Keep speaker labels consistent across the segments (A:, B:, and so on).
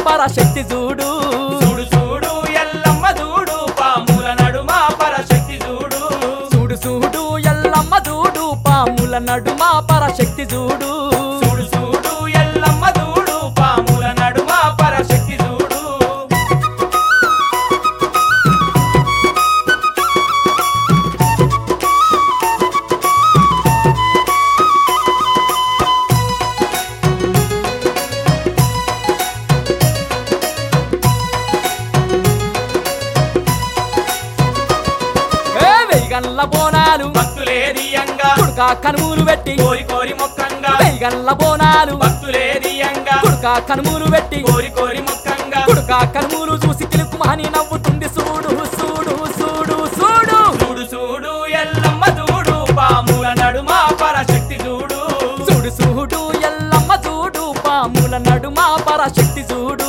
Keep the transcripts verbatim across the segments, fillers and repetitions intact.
A: పరశక్తి చూడు
B: చూడు చూడు ఎల్లమ్మ చూడు పాముల నడుమ పరశక్తి చూడు
A: చూడు చూడు ఎల్లమ్మ చూడు పాముల నడుమ పరశక్తి చూడు
B: చూడు చూడు ఎల్లమ్మ చూడు పాముల నడుమ పరశక్తి చూడు
A: వెయ్యగల్ల బోనాలు
B: భక్తులే దియంగా
A: కుడుకా కనుమూలు పెట్టి
B: కోరి కోరి మొక్కంగా
A: వెయ్యగల్ల బోనాలు
B: భక్తులే దియంగా
A: కుడుకా కనుమూలు పెట్టి
B: కోరి కోరి మొక్కంగా
A: కుడుకా కనుమూలు చూసి కిలుకుమని నవ్వుతుంది చూడు చూడు చూడు చూడు
B: చూడు చూడు ఎల్లమ్మ చూడు పాముల నడుమ పరశక్తి చూడు
A: చూడు చూడు ఎల్లమ్మ చూడు పాముల నడుమ పరశక్తి చూడు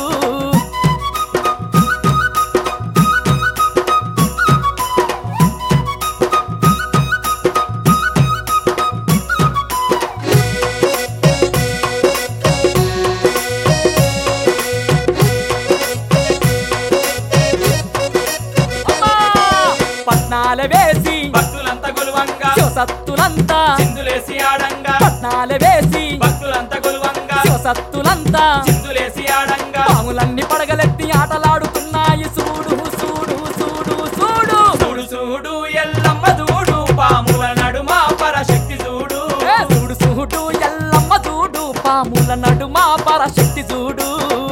A: పట్నాల వేసి
B: భక్తులంతా గొలువంగా
A: శివసత్తులంతా
B: చిందులేసి ఆడంగా
A: పట్నాల వేసి
B: భక్తులంతా గొలువంగా
A: శివసత్తులంతా
B: చిందులేసి ఆడంగా
A: పాములన్నీ పడగలెత్తి ఆటలాడుతున్నాయి చూడు చూడు చూడు చూడు
B: చూడు చూడు ఎల్లమ్మ చూడు పాముల నడుమ పరశక్తి చూడు
A: ఏ చూడు చూడు ఎల్లమ్మ చూడు పాముల నడుమ పరశక్తి చూడు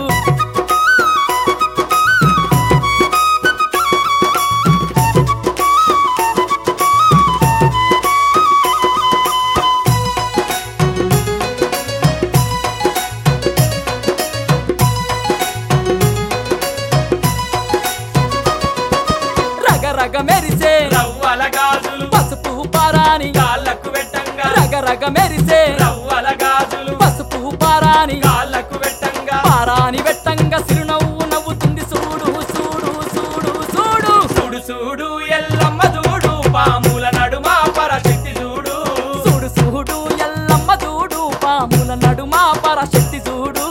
A: రగరగ మెరిసే
B: రవ్వల గాజులు
A: పసుపు పారాని
B: కాళ్ళకు పెట్టంగా
A: రగరగ మెరిసే
B: రవ్వల గాజులు
A: పసుపు పారాని
B: కాళ్ళకు పెట్టంగా
A: పారాని వెట్టంగా సిరునవ్వు నవ్వుతుంది చూడు చూడు చూడు చూడు
B: చూడు చూడు ఎల్లమ్మ చూడు పాముల నడుమ పరశక్తి చూడు
A: చూడు చూడు ఎల్లమ్మ చూడు పాముల నడుమ పరశక్తి చూడు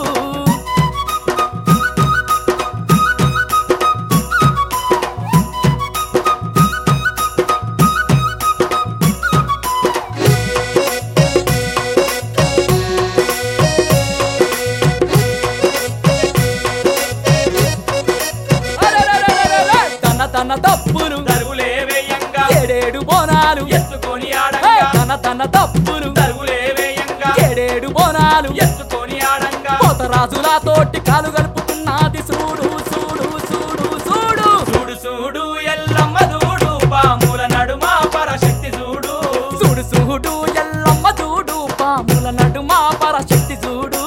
A: అరెరెరెరెరెరె! తన తన తప్పులు
B: దరువులే వేయంగా
A: ఏడేడు బోనాలు
B: ఎత్తుకొని
A: ఏ!
B: ఆడంగా
A: తన తన తప్పులు
B: దరువులే వేయంగా
A: ఏడేడు బోనాలు
B: ఎత్తుకొని ఆడంగా
A: పోతరాజుల తోటి కాలు గలుపుతున్నది చూడు చూడు చూడు చూడు
B: చూడు చూడు ఎల్లమ్మ చూడు పాముల నడుమ పరశక్తి చూడు
A: చూడు చూడు ఎల్లమ్మ చూడు పాముల నడుమ పరశక్తి చూడు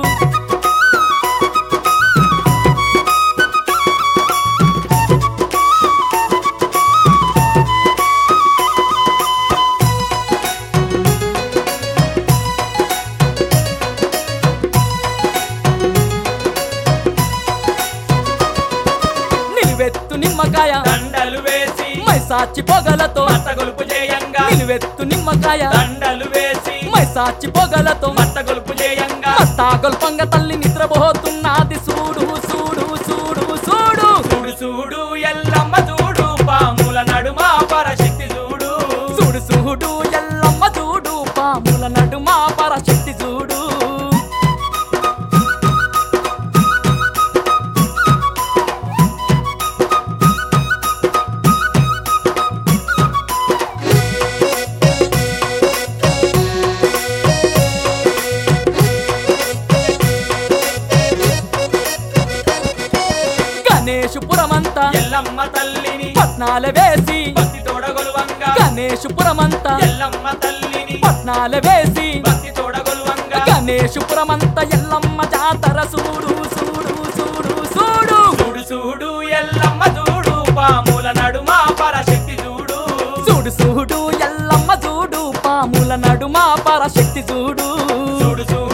A: నిలువెత్తు నిమ్మకాయ
B: దండలు వేసి
A: మైసాచి పొగలతో
B: మట్ట గొలుపు చేయంగా
A: నిలువెత్తు నిమ్మకాయ
B: దండలు వేసి
A: మైసాచి పొగలతో
B: మట్ట గొలుపు చేయంగా
A: మట్టాగొల్పంగ తల్లి నిద్రపోతున్నది చూడు చూడు చూడు చూడు
B: చూడు చూడు ఎల్లమ్మ చూడు పాముల నడుమ పరశక్తి చూడు
A: చూడు చూడు ఎల్లమ్మ చూడు పాముల నడుమ పరశక్తి చూడు గణేశపురమంతా
B: ఎల్లమ్మ తల్లిని
A: పట్నాల వేసి
B: భక్తి తోడగొలువంగా
A: గణేశపురమంతా
B: ఎల్లమ్మ తల్లిని
A: పట్నాల వేసి
B: భక్తి తోడగొలువంగా
A: గణేశపురమంతా ఎల్లమ్మ జాతర చూడు చూడు చూడు చూడు
B: చూడు చూడు ఎల్లమ్మ చూడు పాముల నడుమ పరశక్తి చూడు
A: చూడు చూడు ఎల్లమ్మ చూడు పాముల నడుమ పరశక్తి చూడు
B: చూడు చూడు